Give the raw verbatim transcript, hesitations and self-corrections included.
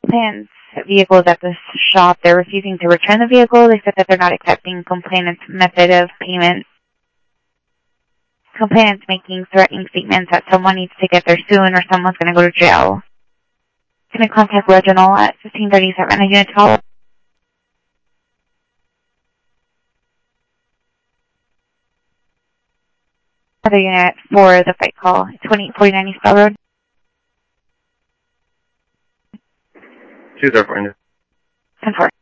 complainant's vehicle is at the shop. They're refusing to return the vehicle. They said that they're not accepting complainant's method of payment. Complainant's making threatening statements that someone needs to get there soon or someone's going to go to jail. Can I contact Reginald at fifteen thirty-seven at Unit twelve? Other unit for the fight call, twenty-eight forty-nine East Bell Road. two zero four. ten four.